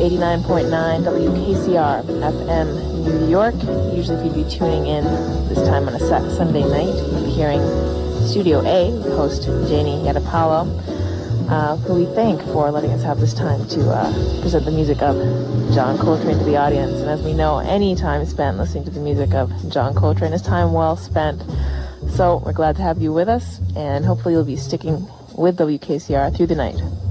89.9 WKCR FM New York. Usually if you'd be tuning in this time on a Sunday night, you'd be hearing Studio A, with host Janie Yadapalo, who we thank for letting us have this time to present the music of John Coltrane to the audience. And as we know, any time spent listening to the music of John Coltrane is time well spent. So we're glad to have you with us, and hopefully you'll be sticking with WKCR through the night.